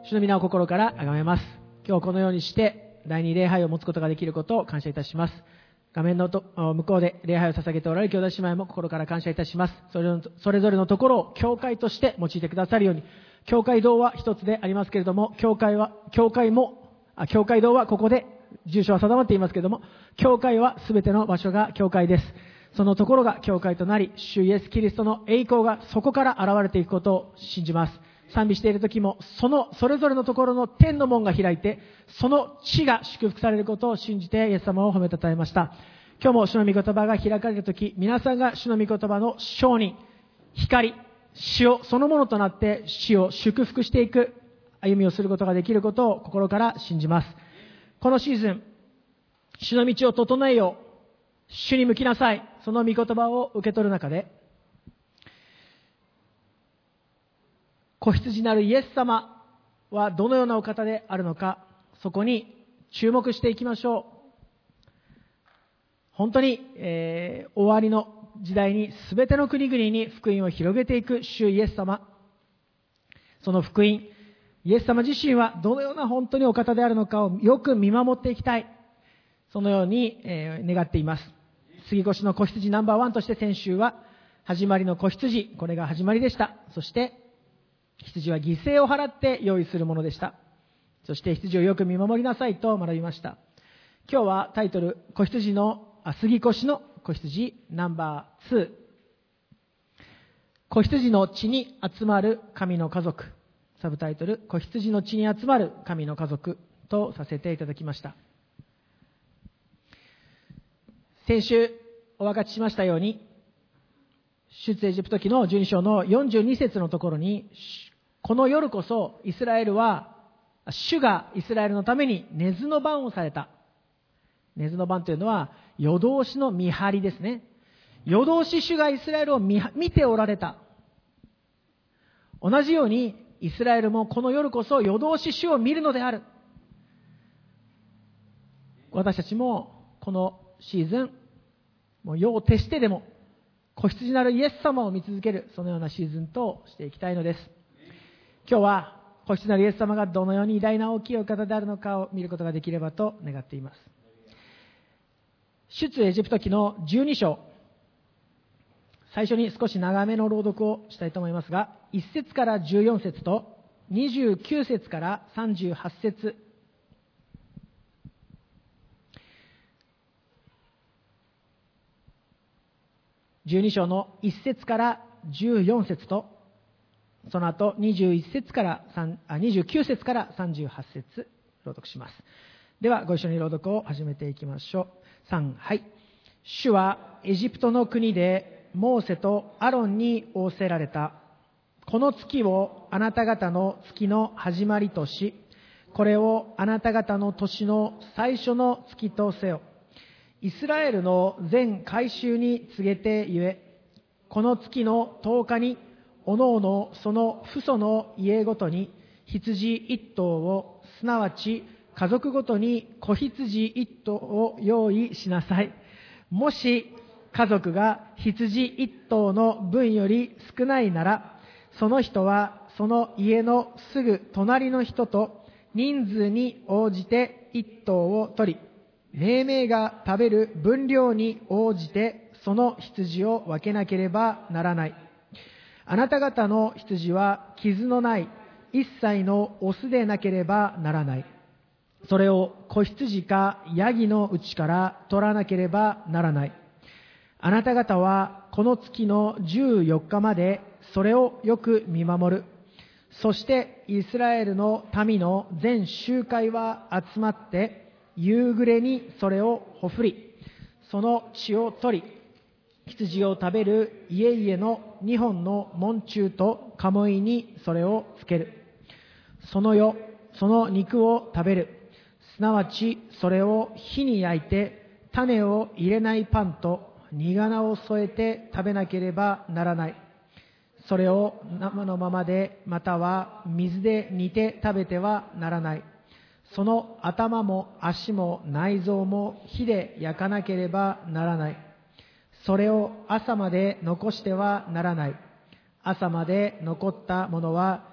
主の皆を心から崇めます。今日このようにして第二礼拝を持つことができることを感謝いたします。画面の向こうで礼拝を捧げておられる兄弟姉妹も心から感謝いたします。それぞれのところを教会として用いてくださるように、教会堂は一つでありますけれども、教会堂はここで住所は定まっていますけれども、教会はすべての場所が教会です。そのところが教会となり、主イエスキリストの栄光がそこから現れていくことを信じます。賛美している時も、それぞれのところの天の門が開いて、その地が祝福されることを信じてイエス様を褒めたたえました。今日も主の御言葉が開かれる時、皆さんが主の御言葉の証人、光、死そのものとなって死を祝福していく歩みをすることができることを心から信じます。このシーズン、主の道を整えよう、主に向きなさい、その御言葉を受け取る中で、子羊なるイエス様はどのようなお方であるのか、そこに注目していきましょう。本当に、終わりの時代に全ての国々に福音を広げていく主イエス様、その福音、イエス様自身はどのような本当にお方であるのかをよく見守っていきたい、そのように、願っています。杉越の子羊ナンバーワンとして先週は始まりの子羊、これが始まりでした。そして羊は犠牲を払って用意するものでした。そして羊をよく見守りなさいと学びました。今日はタイトル、杉越の子羊ナンバー2、子羊の地に集まる神の家族、サブタイトル、子羊の地に集まる神の家族とさせていただきました。先週お分かちしましたように、出エジプト記の12章の42節のところに、この夜こそ主がイスラエルのために寝ずの番をされた。寝ずの番というのは夜通しの見張りですね。夜通し主がイスラエルを見ておられた。同じようにイスラエルもこの夜こそ夜通し主を見るのである。私たちもこのシーズン、もう夜を徹してでも子羊なるイエス様を見続ける、そのようなシーズンとしていきたいのです。今日は子羊なるイエス様がどのように偉大な大きいお方であるのかを見ることができればと願っています。出エジプト記の12章、最初に少し長めの朗読をしたいと思いますが、1節から14節と29節から38節、12章の1節から14節と、その後29節から38節朗読します。ではご一緒に朗読を始めていきましょう。3、はい。主はエジプトの国でモーセとアロンに仰せられた。この月をあなた方の月の始まりとし、これをあなた方の年の最初の月とせよ。イスラエルの全改宗に告げてゆえ、この月の10日におのおのその父祖の家ごとに羊一頭を、すなわち家族ごとに子羊一頭を用意しなさい。もし家族が羊一頭の分より少ないなら、その人はその家のすぐ隣の人と人数に応じて一頭を取り、命名が食べる分量に応じてその羊を分けなければならない。あなた方の羊は傷のない一切のオスでなければならない。それを子羊かヤギのうちから取らなければならない。あなた方はこの月の14日までそれをよく見守る。そしてイスラエルの民の全集会は集まって夕暮れにそれをほふり、その血を取り、羊を食べる家々の2本の門柱と鴨居にそれをつける。その肉を食べる。すなわちそれを火に焼いて種を入れないパンと煮殻を添えて食べなければならない。それを生のままで、または水で煮て食べてはならない。その頭も足も内臓も火で焼かなければならない。それを朝まで残してはならない。朝まで残ったものは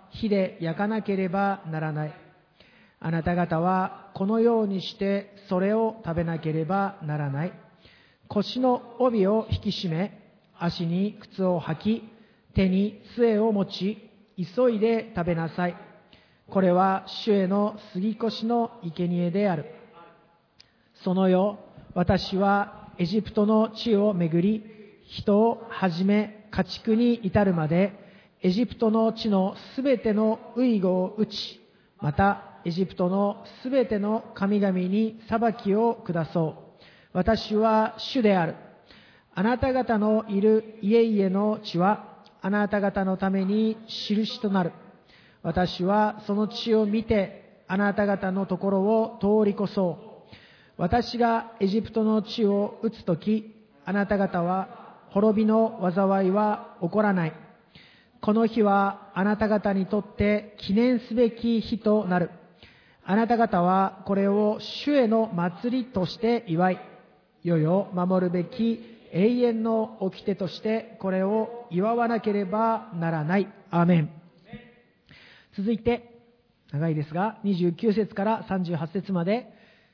火で焼かなければならない。あなた方はこのようにしてそれを食べなければならない。腰の帯を引き締め、足に靴を履き、手に杖を持ち、急いで食べなさい。これは主への杉越の生贄である。その夜、私はエジプトの地を巡り、人をはじめ家畜に至るまで、エジプトの地のすべての遺語を打ち、またエジプトのすべての神々に裁きを下そう。私は主である。あなた方のいる家々の地は、あなた方のために印となる。私はその地を見て、あなた方のところを通り越そう。私がエジプトの地を打つとき、あなた方は滅びの災いは起こらない。この日はあなた方にとって記念すべき日となる。あなた方はこれを主への祭りとして祝い、世々守るべき永遠の掟としてこれを祝わなければならない。アーメン。続いて、長いですが、29節から38節まで、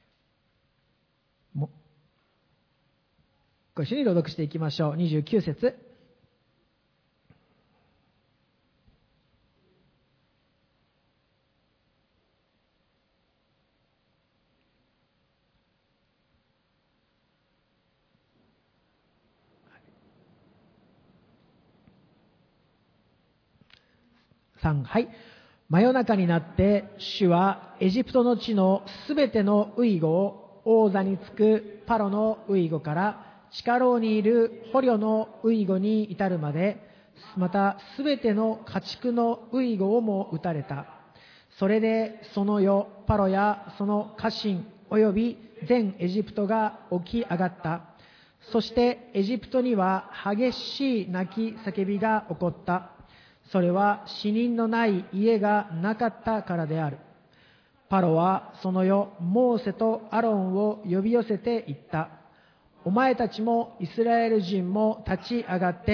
ご一緒に朗読していきましょう。29節。3、はい。真夜中になって主はエジプトの地のすべての遺語を王座につくパロの遺語から地下牢にいる捕虜の遺語に至るまで、またすべての家畜の遺語をも打たれた。それでその夜、パロやその家臣および全エジプトが起き上がった。そしてエジプトには激しい泣き叫びが起こった。それは死人のない家がなかったからである。パロはその夜、モーセとアロンを呼び寄せて言った。お前たちもイスラエル人も立ち上がって、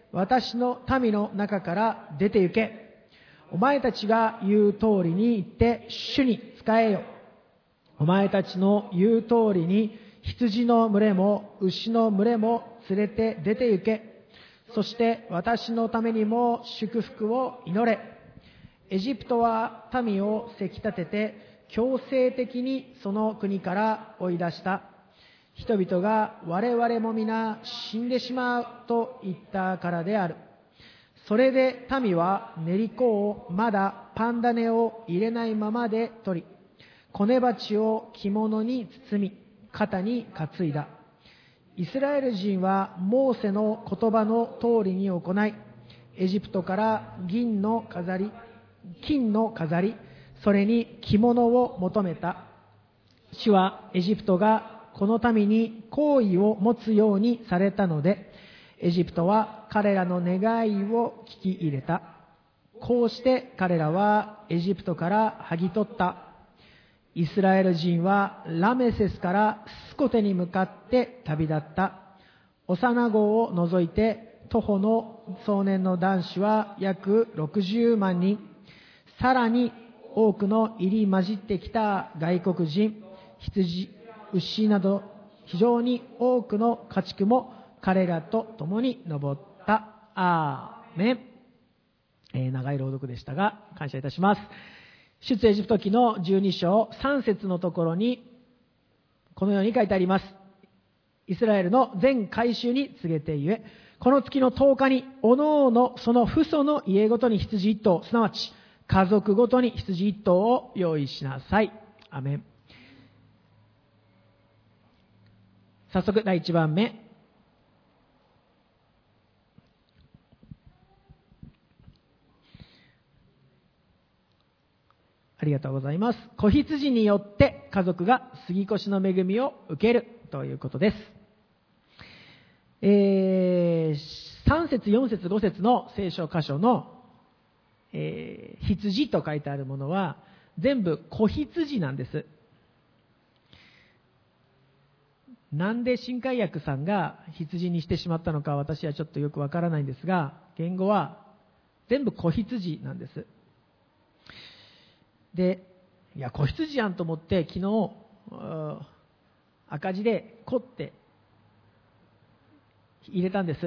私の民の中から出て行け。お前たちが言う通りに言って主に仕えよ。お前たちの言う通りに羊の群れも牛の群れも連れて出て行け。そして私のためにも祝福を祈れ。エジプトは民をせき立てて強制的にその国から追い出した。人々が我々も皆死んでしまうと言ったからである。それで民は練り粉をまだパン種を入れないままで取り、こね鉢を着物に包み、肩に担いだ。イスラエル人はモーセの言葉の通りに行い、エジプトから金の飾り、それに着物を求めた。主はエジプトがこの民に好意を持つようにされたので、エジプトは彼らの願いを聞き入れた。こうして彼らはエジプトから剥ぎ取った。イスラエル人はラメセスからスコテに向かって旅立った。幼子を除いて徒歩の壮年の男子は約60万人。さらに多くの入り混じってきた外国人、羊、牛など非常に多くの家畜も彼らと共に登った。アーメン。長い朗読でしたが感謝いたします。出エジプト記の12章3節のところにこのように書いてあります。イスラエルの全改宗に告げてゆえ、この月の10日におのおのその父祖の家ごとに羊1頭、すなわち家族ごとに羊1頭を用意しなさい。アメン。早速第1番目。ありがとうございます。子羊によって家族が杉越の恵みを受けるということです。3節、4節、5節の聖書箇所の、羊と書いてあるものは全部子羊なんです。なんで新海訳さんが羊にしてしまったのか私はちょっとよくわからないんですが、言語は全部子羊なんです。 で、いや子羊やんと思って昨日赤字で凝って入れたんです。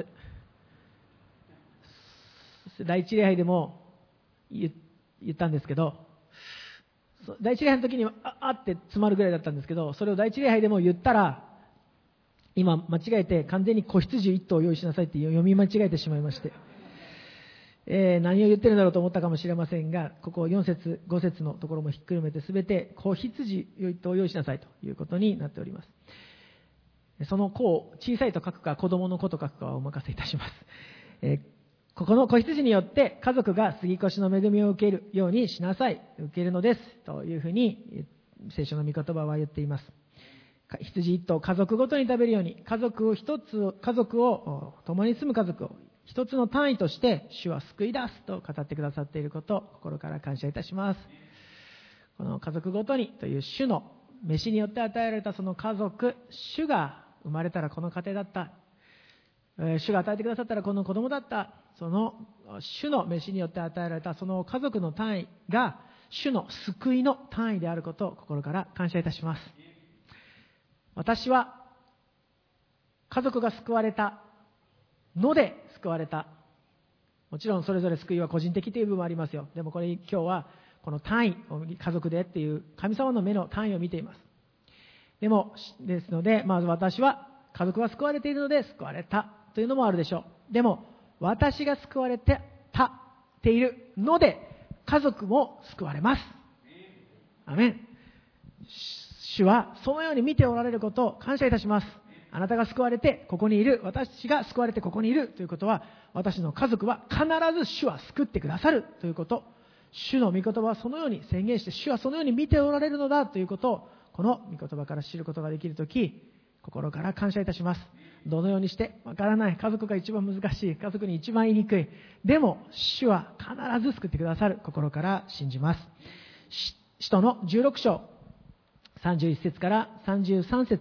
第一礼拝でも言ったんですけど、第一礼拝の時にあって詰まるぐらいだったんですけど、それを第一礼拝でも言ったら、今間違えて完全に子羊1頭を用意しなさいって読み間違えてしまいまして、何を言ってるんだろうと思ったかもしれませんが、ここ4節5節のところもひっくるめて全て子羊1頭を用意しなさいということになっております。その子を小さいと書くか子供の子と書くかはお任せいたします。ここの子羊によって家族が杉越の恵みを受けるようにしなさい、受けるのですというふうに聖書の御言葉は言っています。羊一頭家族ごとに食べるように、家族を共に住む家族を一つの単位として主は救い出すと語ってくださっていることを心から感謝いたします。この家族ごとにという主の飯によって与えられたその家族、主が生まれたらこの家庭だった、主が与えてくださったらこの子供だった、その主の飯によって与えられたその家族の単位が主の救いの単位であることを心から感謝いたします。私は家族が救われたので救われた。もちろんそれぞれ救いは個人的という部分もありますよ。でも今日はこの単位を家族でっていう神様の目の単位を見ています。ですので、まず私は家族は救われているので救われたというのもあるでしょう。でも私が救われているので家族も救われます。アメン。主はそのように見ておられることを感謝いたします。あなたが救われてここにいる、私が救われてここにいるということは、私の家族は必ず主は救ってくださるということ、主の御言葉はそのように宣言して、主はそのように見ておられるのだということを、この御言葉から知ることができるとき、心から感謝いたします。どのようにしてわからない、家族が一番難しい、家族に一番言いにくい、でも主は必ず救ってくださる、心から信じます。使徒の16章31節から33節。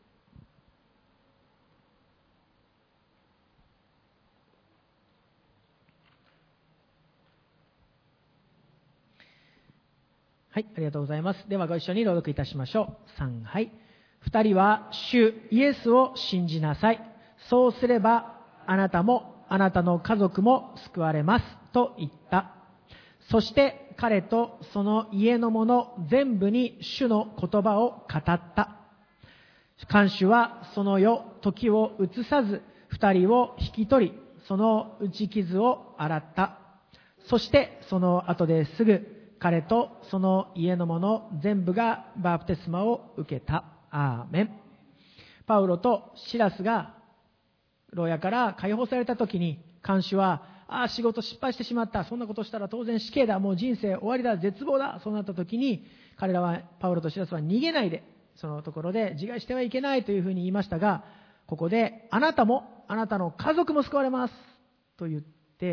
はい、ありがとうございます。ではご一緒に朗読いたしましょう。3、はい。2人は主イエスを信じなさい。そうすればあなたもあなたの家族も救われますと言った。そして彼とその家の者全部に主の言葉を語った。看守はその時を移さず2人を引き取り、その打ち傷を洗った。そしてその後ですぐ彼とその家の者全部がバプテスマを受けた。アーメン。パウロとシラスが牢屋から解放された時に、看守は仕事失敗してしまった、そんなことしたら当然死刑だ、もう人生終わりだ、絶望だ、そうなった時に彼らは、パウロとシラスは逃げないで、そのところで自害してはいけないというふうに言いましたが、ここであなたもあなたの家族も救われますと言って、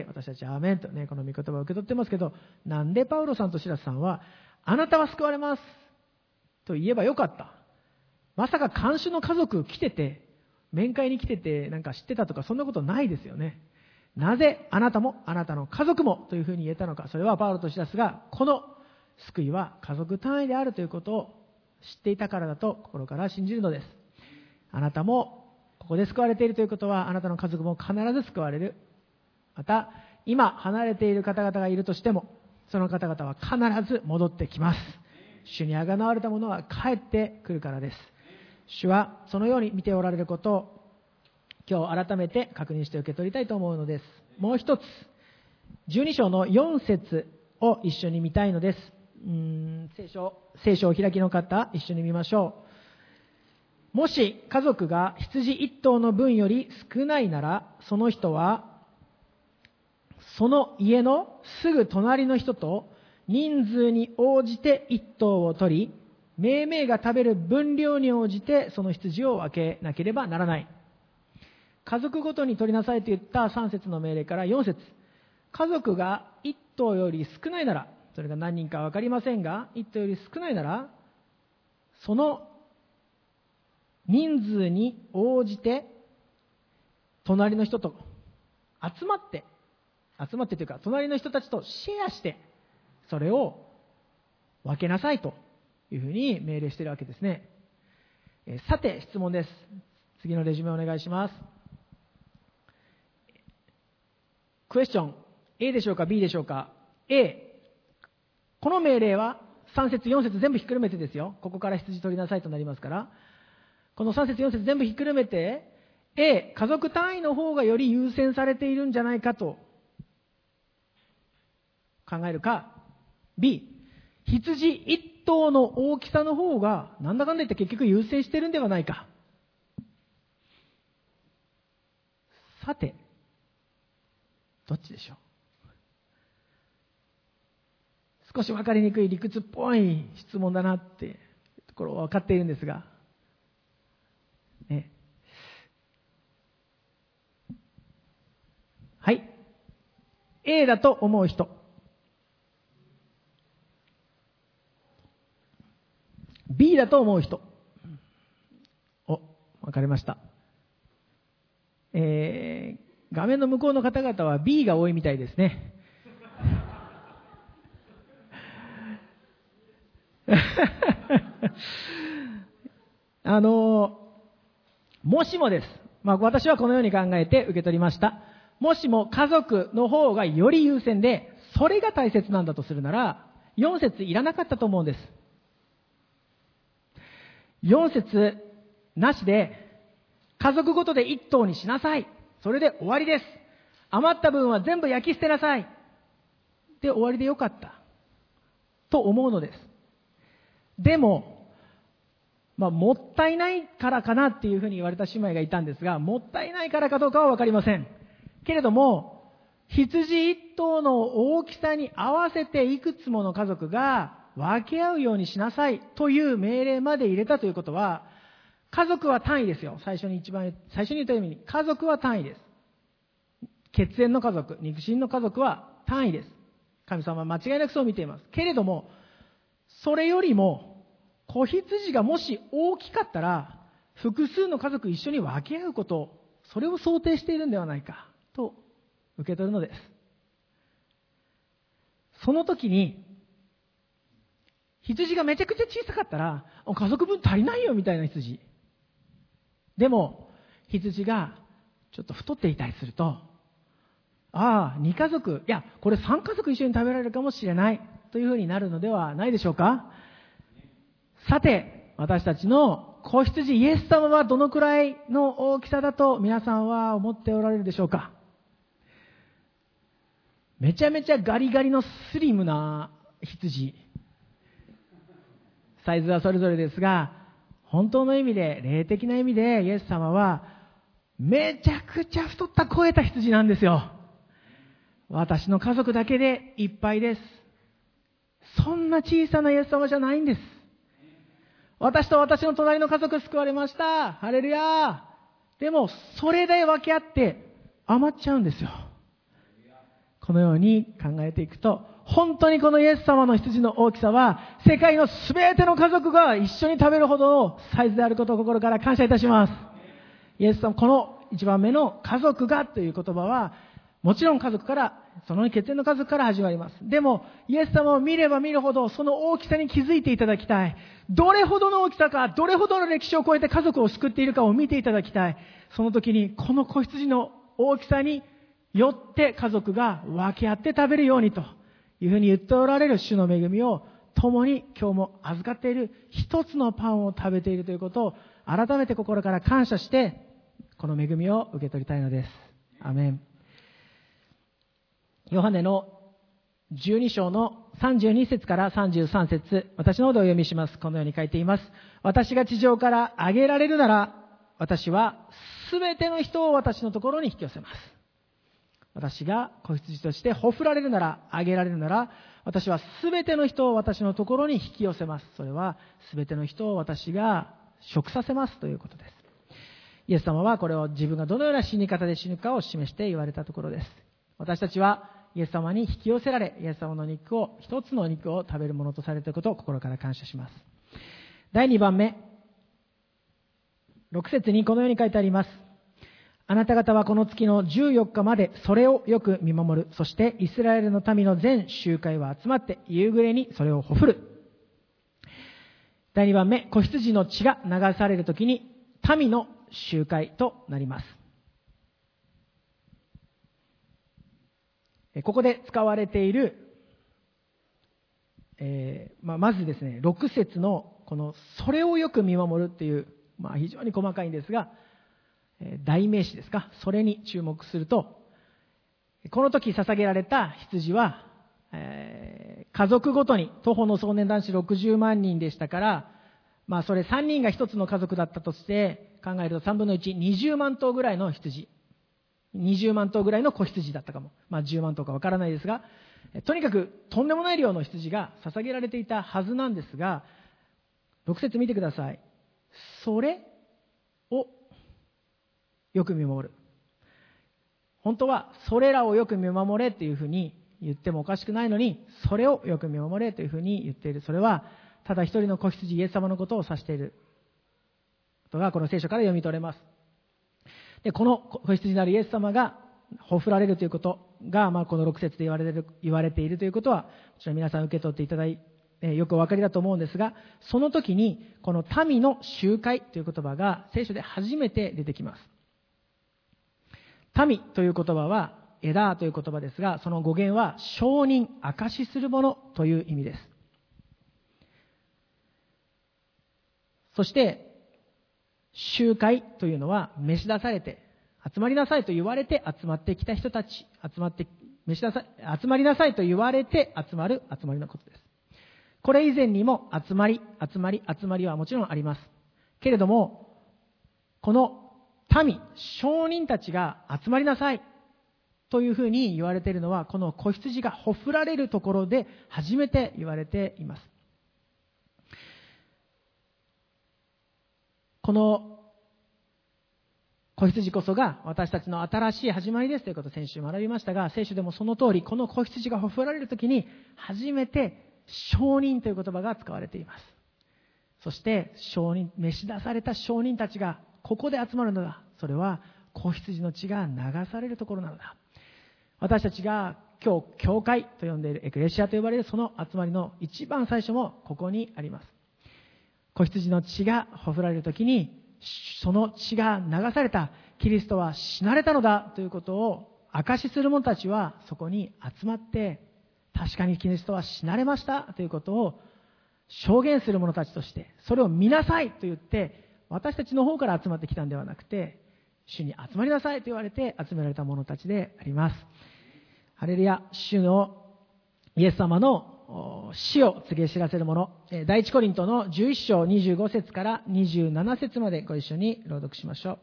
私たちアーメンとね、この御言葉を受け取ってますけど、なんでパウロさんとシラスさんはあなたは救われますと言えばよかった。まさか看守の家族来てて、面会に来ててなんか知ってたとか、そんなことないですよね。なぜあなたもあなたの家族もというふうに言えたのか。それはパウロとシラスがこの救いは家族単位であるということを知っていたからだと心から信じるのです。あなたもここで救われているということは、あなたの家族も必ず救われる。また今離れている方々がいるとしても、その方々は必ず戻ってきます。主にあがなわれた者は帰ってくるからです。主はそのように見ておられることを今日改めて確認して受け取りたいと思うのです。もう一つ、12章の4節を一緒に見たいのです。聖書を開きの方、一緒に見ましょう。もし家族が羊1頭の分より少ないなら、その人はその家のすぐ隣の人と人数に応じて1頭を取り、めいめいが食べる分量に応じてその羊を分けなければならない。家族ごとに取りなさいと言った3節の命令から4節。家族が1頭より少ないなら、それが何人か分かりませんが、1頭より少ないなら、その人数に応じて隣の人と集まってというか、隣の人たちとシェアして、それを分けなさいというふうに命令しているわけですね。さて質問です。次のレジュメお願いします。クエスチョン A でしょうか B でしょうか。 A、 この命令は3節4節全部ひっくるめてですよ。ここから羊取りなさいとなりますから、この3節4節全部ひっくるめて A、 家族単位の方がより優先されているんじゃないかと考えるか、 B、 羊1頭の大きさの方がなんだかんだ言って結局優先してるんではないか。さてどっちでしょう。少し分かりにくい理屈っぽい質問だなっていうところは分かっているんですが、ね、はい、 A だと思う人、 B だと思う人、分かりました。画面の向こうの方々は B が多いみたいですね。もしもです、私はこのように考えて受け取りました。もしも家族の方がより優先でそれが大切なんだとするなら4節いらなかったと思うんです。4節なしで家族ごとで1頭にしなさい、それで終わりです、余った分は全部焼き捨てなさいで終わりでよかったと思うのです。でももったいないからかなっていうふうに言われた姉妹がいたんですが、もったいないからかどうかは分かりませんけれども、羊一頭の大きさに合わせていくつもの家族が分け合うようにしなさいという命令まで入れたということは、家族は単位ですよ。最初に言ったように家族は単位です。血縁の家族、肉親の家族は単位です。神様は間違いなくそう見ていますけれども、それよりも子羊がもし大きかったら複数の家族一緒に分け合うこと、それを想定しているんではないかと受け取るのです。その時に羊がめちゃくちゃ小さかったら家族分足りないよみたいな羊でも、羊がちょっと太っていたりすると、2家族、いやこれ3家族一緒に食べられるかもしれないというふうになるのではないでしょうか。さて、私たちの子羊イエス様はどのくらいの大きさだと皆さんは思っておられるでしょうか。めちゃめちゃガリガリのスリムな羊、サイズはそれぞれですが、本当の意味で、霊的な意味でイエス様はめちゃくちゃ太った肥えた羊なんですよ。私の家族だけでいっぱいです。そんな小さなイエス様じゃないんです。私と私の隣の家族救われました。ハレルヤ。でもそれで分け合って余っちゃうんですよ。このように考えていくと、本当にこのイエス様の羊の大きさは世界のすべての家族が一緒に食べるほどのサイズであることを心から感謝いたします。イエス様、この一番目の家族がという言葉はもちろん家族から、その血縁の家族から始まります。でもイエス様を見れば見るほどその大きさに気づいていただきたい。どれほどの大きさか、どれほどの歴史を超えて家族を救っているかを見ていただきたい。その時にこの子羊の大きさによって家族が分け合って食べるようにというふうに言っておられる主の恵みを共に今日も預かっている、一つのパンを食べているということを改めて心から感謝してこの恵みを受け取りたいのです。アメン。ヨハネの12章の32節から33節、私の方でお読みします。このように書いています。私が地上から上げられるなら、私はすべての人を私のところに引き寄せます。私が子羊としてほふられるなら、上げられるなら、私はすべての人を私のところに引き寄せます。それはすべての人を私が食させますということです。イエス様はこれを自分がどのような死に方で死ぬかを示して言われたところです。私たちはイエス様に引き寄せられ、イエス様の肉を、一つの肉を食べるものとされていることを心から感謝します。第2番目、6節にこのように書いてあります。あなた方はこの月の14日までそれをよく見守る。そしてイスラエルの民の全集会は集まって夕暮れにそれをほふる。 第2番目、子羊の血が流されるときに民の集会となります。ここで使われている、まずですね、6節のこのそれをよく見守るっていう、非常に細かいんですが、代名詞ですか、それに注目すると、この時捧げられた羊は、家族ごとに徒歩の壮年男子60万人でしたから、それ3人が1つの家族だったとして考えると3分の1、20万頭ぐらいの羊、20万頭ぐらいの子羊だったかも、10万頭かわからないですが、とにかくとんでもない量の羊が捧げられていたはずなんですが、6節見てください。それをよく見守る。本当はそれらをよく見守れというふうに言ってもおかしくないのに、それをよく見守れというふうに言っている。それはただ一人の子羊イエス様のことを指していることがこの聖書から読み取れます。で、この子羊なるイエス様がほふられるということが、この6節で言われているということは、もちろん皆さん受け取っていただいて、よくお分かりだと思うんですが、その時にこの民の集会という言葉が聖書で初めて出てきます。民という言葉はエダーという言葉ですが、その語源は証人、証しするものという意味です。そして集会というのは召し出されて集まりなさいと言われて集まってきた人たち、集まりなさいと言われて集まる集まりのことです。これ以前にも集まりはもちろんあります。けれども、この民、証人たちが集まりなさいというふうに言われているのは、この子羊がほふられるところで初めて言われています。この子羊こそが私たちの新しい始まりですということを先週学びましたが、聖書でもその通り、この子羊がほふられるときに初めて証人という言葉が使われています。そして証人、召し出された証人たちがここで集まるのだ。それは子羊の血が流されるところなのだ。私たちが今日教会と呼んでいるエクレシアと呼ばれるその集まりの一番最初もここにあります。子羊の血がほふられるときに、その血が流されたキリストは死なれたのだということを証しする者たちはそこに集まって、確かにキリストは死なれましたということを証言する者たちとして、それを見なさいと言って私たちの方から集まってきたんではなくて、主に集まりなさいと言われて集められた者たちであります。ハレルヤ。主のイエス様の死を告げ知らせるもの、第一コリントの11章25節から27節までご一緒に朗読しましょう。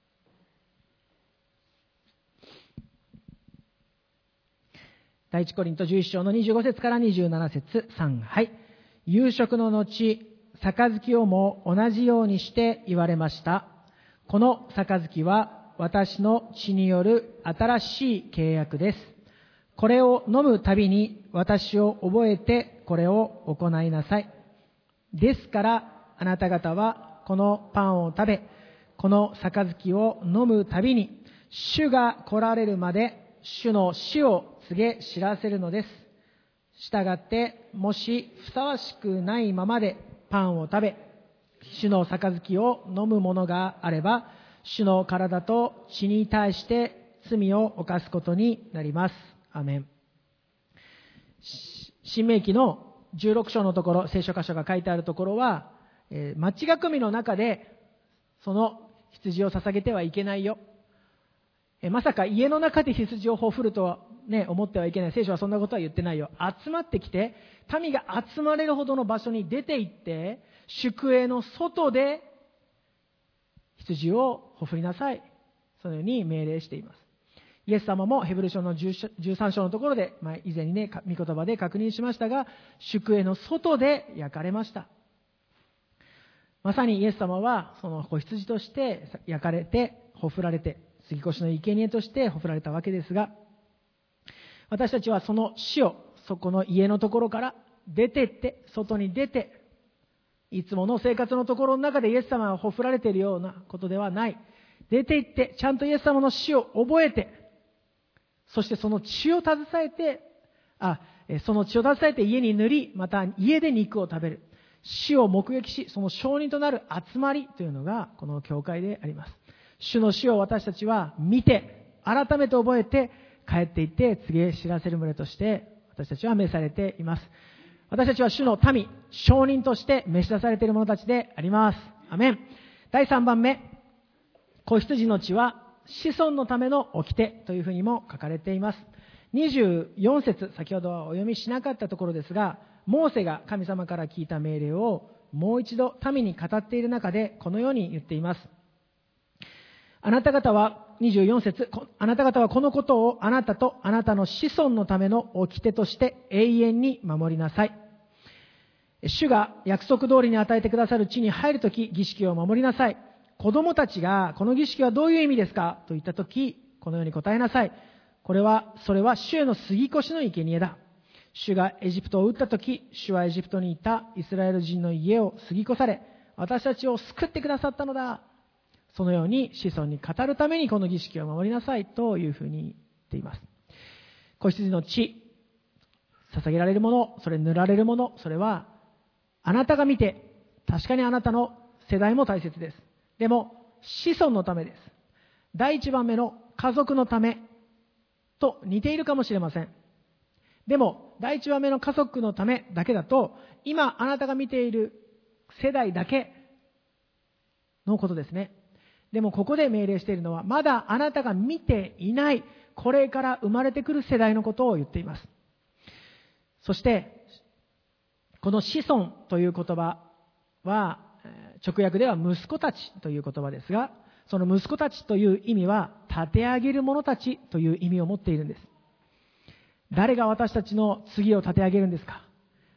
第一コリント11章の25節から27節3、はい。夕食の後、杯をも同じようにして言われました。この杯は私の血による新しい契約です。これを飲むたびに私を覚えてこれを行いなさい。ですからあなた方はこのパンを食べ、この杯を飲むたびに主が来られるまで主の死を告げ知らせるのです。したがってもしふさわしくないままでパンを食べ、主の杯を飲むものがあれば、主の体と血に対して罪を犯すことになります。アメン。新明記の16章のところ、聖書箇所が書いてあるところは、町囲みの中でその羊を捧げてはいけないよ。まさか家の中で羊をほふるとは思ってはいけない。聖書はそんなことは言ってないよ。集まってきて、民が集まれるほどの場所に出て行って、宿営の外で羊をほふりなさい。そのように命令しています。イエス様もヘブル書の13章のところで、以前に御言葉で確認しましたが、宿営の外で焼かれました。まさにイエス様はその子羊として焼かれて、ほふられて、杉越の生贄としてほふられたわけですが、私たちはその死をそこの家のところから出てって、外に出て、いつもの生活のところの中でイエス様がほふられているようなことではない。出て行って、ちゃんとイエス様の死を覚えて、そしてその血を携えて家に塗り、また家で肉を食べる。 死を目撃し、その証人となる集まりというのがこの教会であります。主の死を私たちは見て、改めて覚えて、帰っていって告げ知らせる群れとして私たちは召されています。私たちは主の民、証人として召し出されている者たちであります。アメン。第3番目、子羊の血は子孫のための掟というふうにも書かれています。24節、先ほどはお読みしなかったところですが、モーセが神様から聞いた命令をもう一度民に語っている中でこのように言っています。あなた方は、24節、あなた方はこのことをあなたとあなたの子孫のための掟として永遠に守りなさい。主が約束通りに与えてくださる地に入るとき、儀式を守りなさい。子供たちが、この儀式はどういう意味ですかと言ったとき、このように答えなさい。それは主への杉越の生贄だ。主がエジプトを撃ったとき、主はエジプトにいたイスラエル人の家を杉越され、私たちを救ってくださったのだ。そのように子孫に語るためにこの儀式を守りなさいというふうに言っています。子羊の血、捧げられるもの、それ塗られるもの、それはあなたが見て、確かにあなたの世代も大切です。でも子孫のためです。第一番目の家族のためと似ているかもしれません。でも第一番目の家族のためだけだと、今あなたが見ている世代だけのことですね。でもここで命令しているのは、まだあなたが見ていないこれから生まれてくる世代のことを言っています。そしてこの子孫という言葉は直訳では息子たちという言葉ですが、その息子たちという意味は立て上げる者たちという意味を持っているんです。誰が私たちの次を立て上げるんですか？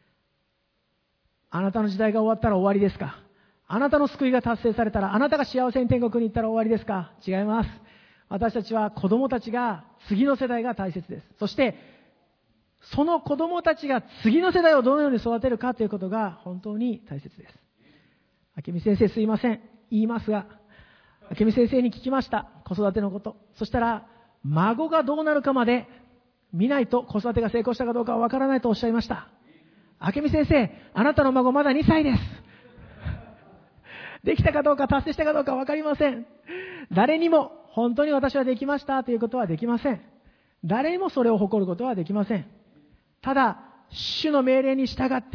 あなたの時代が終わったら終わりですか？あなたの救いが達成されたら、あなたが幸せに天国に行ったら終わりですか？違います。私たちは子供たちが、次の世代が大切です。そしてその子供たちが次の世代をどのように育てるかということが本当に大切です。明美先生、すいません、言いますが、明美先生に聞きました、子育てのこと。そしたら、孫がどうなるかまで見ないと子育てが成功したかどうかはわからないとおっしゃいました。明美先生、あなたの孫まだ2歳です。できたかどうか達成したかどうかわかりません。誰にも本当に私はできましたということはできません。誰にもそれを誇ることはできません。ただ主の命令に従って、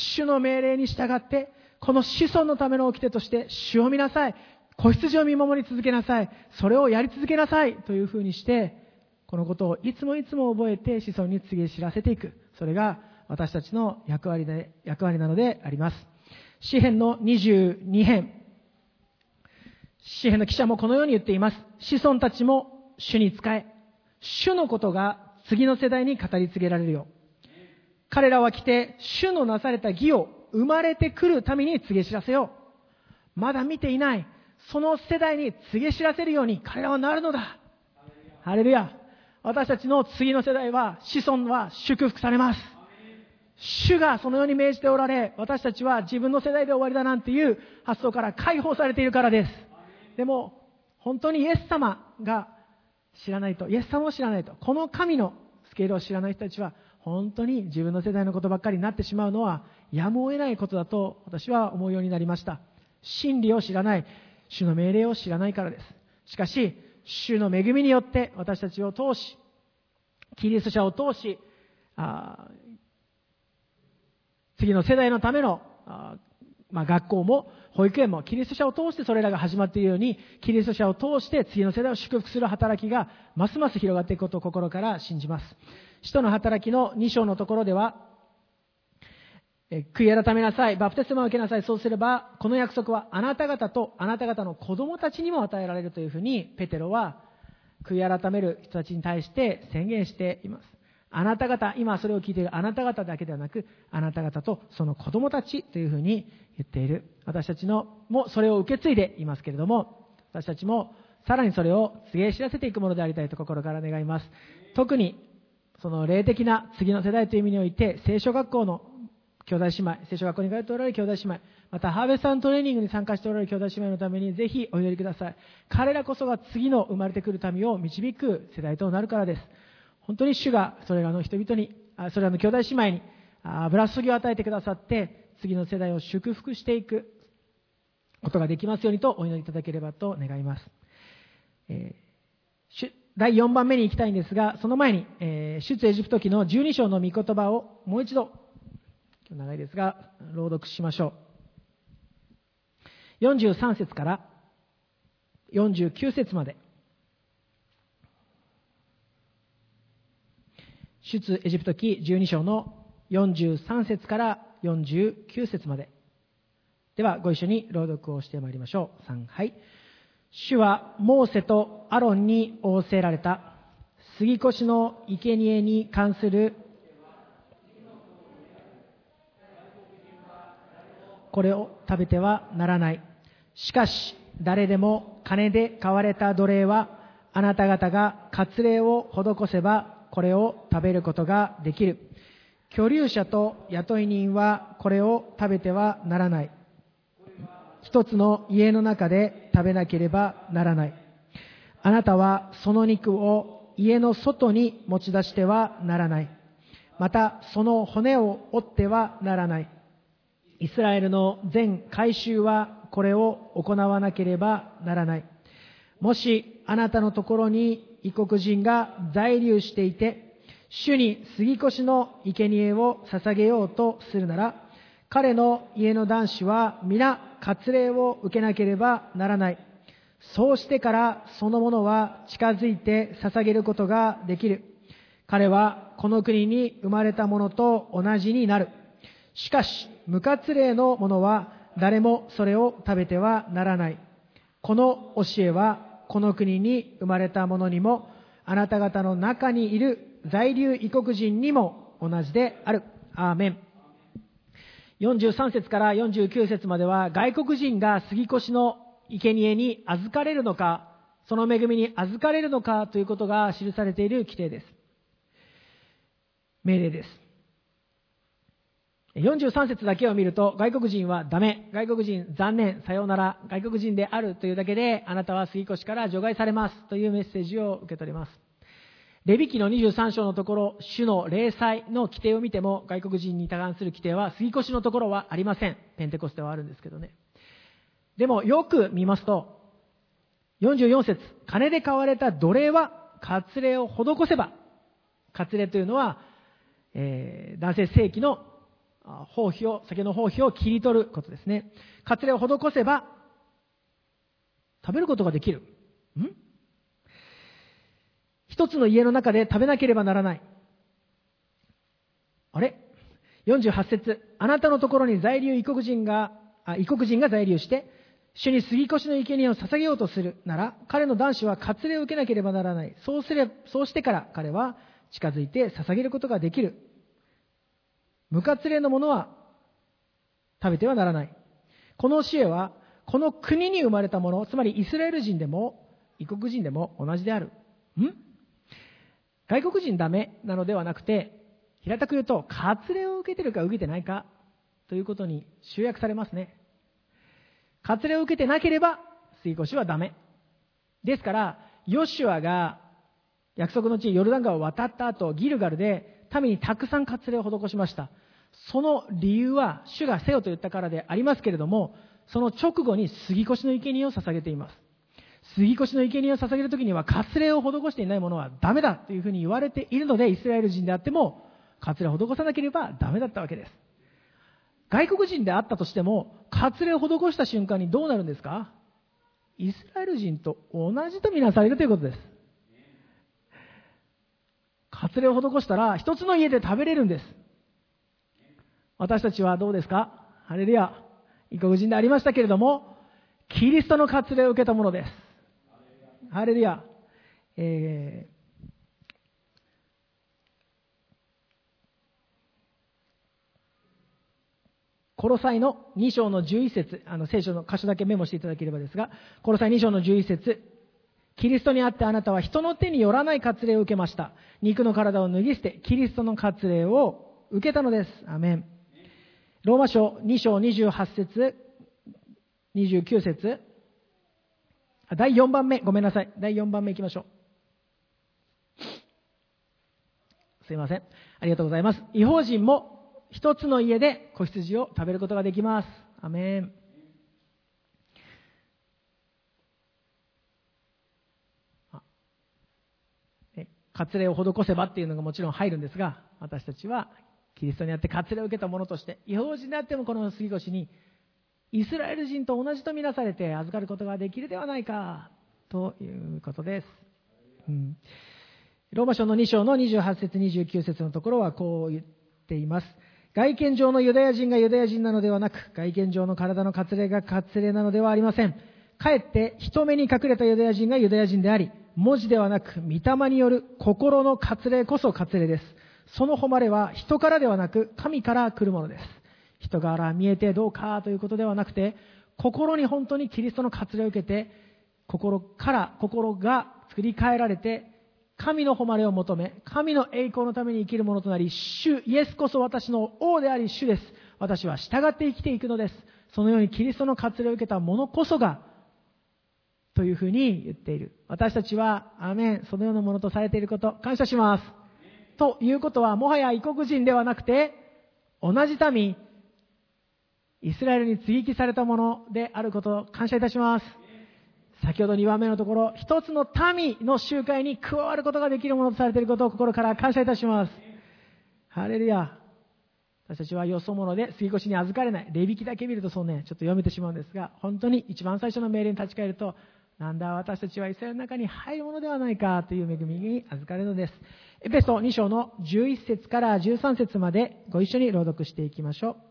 この子孫のための掟として主を見なさい、子羊を見守り続けなさい、それをやり続けなさいというふうにして、このことをいつも覚えて子孫に告げ知らせていく。それが私たちの役割なのであります。詩編の22編、詩編の記者もこのように言っています。子孫たちも主に仕え、主のことが次の世代に語り継げられるよう、彼らは来て主のなされた義を生まれてくるために告げ知らせよう。まだ見ていないその世代に告げ知らせるように彼らはなるのだ。ハレルヤ。私たちの次の世代は、子孫は祝福されます。主がそのように命じておられ、私たちは自分の世代で終わりだなんていう発想から解放されているからです。でも本当にイエス様が知らないと、イエス様を知らないと、この神のスケールを知らない人たちは本当に自分の世代のことばっかりになってしまうのはやむを得ないことだと私は思うようになりました。真理を知らない、主の命令を知らないからです。しかし主の恵みによって私たちを通し、キリスト者を通し、次の世代のための学校も保育園もキリスト者を通してそれらが始まっているように、キリスト者を通して次の世代を祝福する働きがますます広がっていくことを心から信じます。使徒の働きの2章のところでは、悔い改めなさい、バプテスマを受けなさい、そうすればこの約束はあなた方とあなた方の子供たちにも与えられるというふうにペテロは悔い改める人たちに対して宣言しています。あなた方、今それを聞いているあなた方だけではなく、あなた方とその子供たちというふうに言っている。私たちもそれを受け継いでいますけれども、私たちもさらにそれを告げ知らせていくものでありたいと心から願います。特にその霊的な次の世代という意味において、聖書学校の兄弟姉妹、聖書学校に通っておられる兄弟姉妹、またハーベスト&トレーニングに参加しておられる兄弟姉妹のためにぜひお祈りください。彼らこそが次の生まれてくる民を導く世代となるからです。本当に主がそれらの人々に、それらの兄弟姉妹に油注ぎを与えてくださって、 次の世代を祝福していくことができますようにとお祈りいただければと願います。第4番目に行きたいんですが、その前に、出エジプト記の12章の御言葉をもう一度、今日長いですが朗読しましょう。43節から49節まで。出エジプト記12章の43節から49節まで。ではご一緒に朗読をしてまいりましょう。3、はい。主はモーセとアロンに仰せられた。杉越の生贄に関するこれを食べてはならない。しかし誰でも金で買われた奴隷はあなた方が割礼を施せばこれを食べることができる。居留者と雇い人はこれを食べてはならない。一つの家の中で食べなければならない。あなたはその肉を家の外に持ち出してはならない。またその骨を折ってはならない。イスラエルの全会衆はこれを行わなければならない。もしあなたのところに異国人が在留していて、主に杉越の生贄を捧げようとするなら、彼の家の男子は皆割礼を受けなければならない。そうしてからその者は近づいて捧げることができる。彼はこの国に生まれた者と同じになる。しかし無割礼の者は誰もそれを食べてはならない。この教えはこの国に生まれた者にも、あなた方の中にいる在留異国人にも同じである。アーメン。43節から49節までは、外国人が杉越の生贄に預かれるのか、その恵みに預かれるのかということが記されている規定です。命令です。43節だけを見ると、外国人はダメ、外国人残念、さようなら、外国人であるというだけであなたは杉越から除外されますというメッセージを受け取れます。レビ記の23章のところ、主の礼祭の規定を見ても、外国人に関する規定は杉越のところはありません。ペンテコステはあるんですけどね。でもよく見ますと、44節、金で買われた奴隷は割礼を施せば、割礼というのは、男性性器の酒の包皮を切り取ることですね。割礼を施せば食べることができる。一つの家の中で食べなければならない。あれ ?48 節、あなたのところに異国人が在留して、主に杉越の生贄を捧げようとするなら、彼の男子は割礼を受けなければならない。そうしてから彼は近づいて捧げることができる。無割礼のものは食べてはならない。この教えは、この国に生まれた者、つまりイスラエル人でも異国人でも同じである。外国人ダメなのではなくて、平たく言うと、割礼を受けてるか受けてないかということに集約されますね。割礼を受けてなければ、杉越はダメ。ですから、ヨシュアが約束の地ヨルダン川を渡った後、ギルガルで民にたくさん割礼を施しました。その理由は、主がせよと言ったからでありますけれども、その直後に杉越の生贄を捧げています。杉越の生贄を捧げるときには割礼を施していないものはダメだというふうに言われているので、イスラエル人であっても割礼を施さなければダメだったわけです。外国人であったとしても割礼を施した瞬間にどうなるんですか？イスラエル人と同じとみなされるということです。割礼を施したら一つの家で食べれるんです。私たちはどうですか？ハレルヤ、異国人でありましたけれども、キリストの割礼を受けたものです。ハレルヤ。コロサイの2章の11節、聖書の箇所だけメモしていただければですが、コロサイ2章の11節、キリストにあってあなたは人の手によらない割礼を受けました。肉の体を脱ぎ捨て、キリストの割礼を受けたのです。アメン。ローマ書2章28節、29節、第4番目、ごめんなさい。第4番目いきましょう。すいません。ありがとうございます。異邦人も一つの家で子羊を食べることができます。アメン。割礼を施せばっていうのがもちろん入るんですが、私たちはキリストにあって割礼を受けたものとして、異邦人であってもこの杉越にイスラエル人と同じとみなされて預かることができるではないかということです。ローマ書の2章の28節29節のところはこう言っています。外見上のユダヤ人がユダヤ人なのではなく、外見上の体の割礼が割礼なのではありません。かえって人目に隠れたユダヤ人がユダヤ人であり、文字ではなく御霊による心の割礼こそ割礼です。その誉れは人からではなく神から来るものです。人から見えてどうかということではなくて、心に本当にキリストの割礼を受けて、心が作り変えられて、神の誉れを求め、神の栄光のために生きるものとなり、主イエスこそ私の王であり主です。私は従って生きていくのです。そのようにキリストの割礼を受けたものこそがというふうに言っている。私たちはアーメン、そのようなものとされていること感謝します。ということは、もはや異国人ではなくて同じ民イスラエルに接ぎ木されたものであることを感謝いたします。先ほど2番目のところ、一つの民の集会に加わることができるものとされていることを心から感謝いたします。ハレルヤ。私たちはよそ者で杉越に預かれない。レビ記だけ見るとそうね、ちょっと読めてしまうんですが、本当に一番最初の命令に立ち返ると、なんだ私たちはイスラエルの中に入るものではないかという恵みに預かるのです。エペソ2章の11節から13節までご一緒に朗読していきましょう。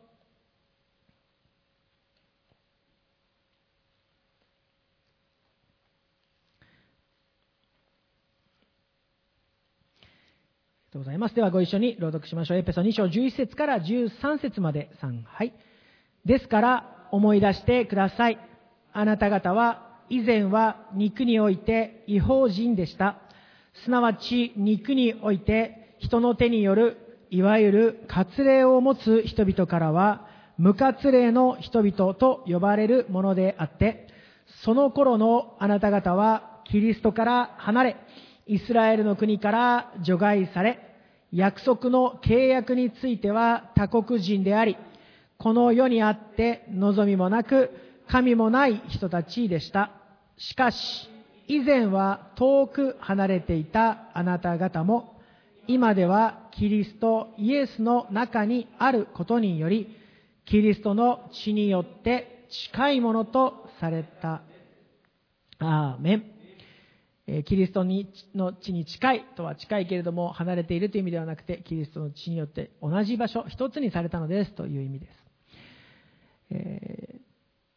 ありがとうございます。ではご一緒に朗読しましょう。エペソ2章11節から13節まで3、はい。ですから思い出してください。あなた方は以前は肉において異邦人でした。すなわち肉において人の手によるいわゆる割礼を持つ人々からは無割礼の人々と呼ばれるものであって、その頃のあなた方はキリストから離れ、イスラエルの国から除外され、約束の契約については他国人であり、この世にあって望みもなく神もない人たちでした。しかし以前は遠く離れていたあなた方も、今ではキリストイエスの中にあることにより、キリストの血によって近いものとされた。アーメン。キリストの血に近いとは近いけれども離れているという意味ではなくて、キリストの血によって同じ場所一つにされたのですという意味です。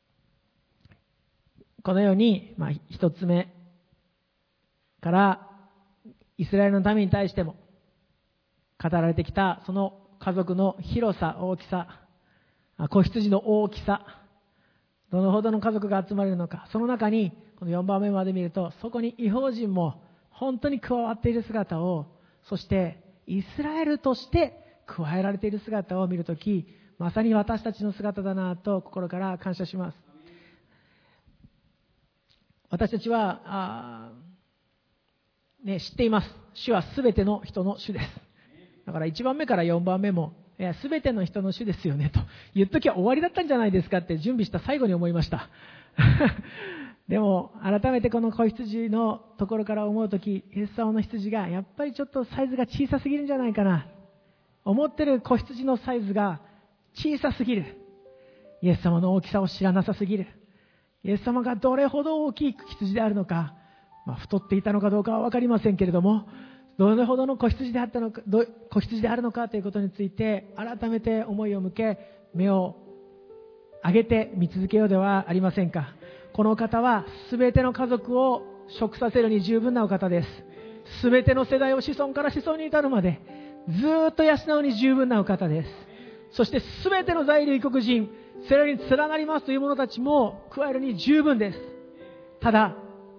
このように、一つ目からイスラエルのために対しても語られてきたその家族の広さ、大きさ、子羊の大きさ、どのほどの家族が集まれるのか、その中にこの4番目まで見ると、そこに異邦人も本当に加わっている姿を、そしてイスラエルとして加えられている姿を見るとき、まさに私たちの姿だなと心から感謝します。私たちは知っています。主はすべての人の主です。だから1番目から4番目もすべての人の主ですよねと言っときは終わりだったんじゃないですかって準備した最後に思いましたでも改めてこの子羊のところから思うとき、イエス様の羊がやっぱりちょっとサイズが小さすぎるんじゃないかな、思ってる子羊のサイズが小さすぎる、イエス様の大きさを知らなさすぎる、イエス様がどれほど大きい羊であるのか、太っていたのかどうかは分かりませんけれども、どれほどの子羊であるのかということについて改めて思いを向け、目を上げて見続けようではありませんか。この方はすべての家族を食させるに十分なお方です。すべての世代を子孫から子孫に至るまでずっと養うに十分なお方です。そしてすべての在留異国人、それに連なりますという者たちも加えるに十分です。ただ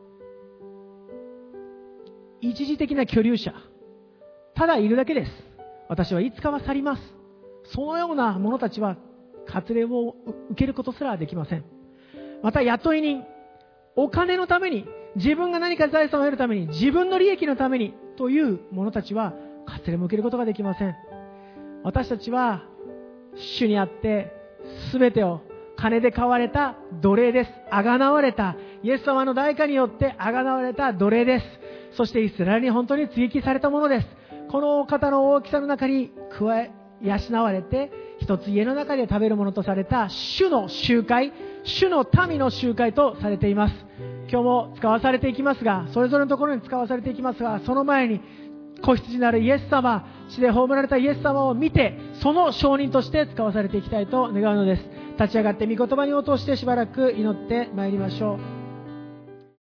一時的な居留者、ただいるだけです。私はいつかは去ります。そのような者たちは割礼を受けることすらできません。また雇い人、お金のために、自分が何か財産を得るために、自分の利益のためにという者たちは割礼も受けることができません。私たちは主にあって全てを金で買われた奴隷です。あがなわれた、イエス様の代価によってあがなわれた奴隷です。そしてイスラエルに本当に追記されたものです。このお方の大きさの中に養われて、一つ家の中で食べるものとされた主の集会、主の民の集会とされています。今日も使わされていきますが、それぞれのところに使わされていきますが、その前に子羊なるイエス様、血で葬られたイエス様を見て、その証人として使わされていきたいと願うのです。立ち上がって御言葉に応答してしばらく祈ってまいりましょう。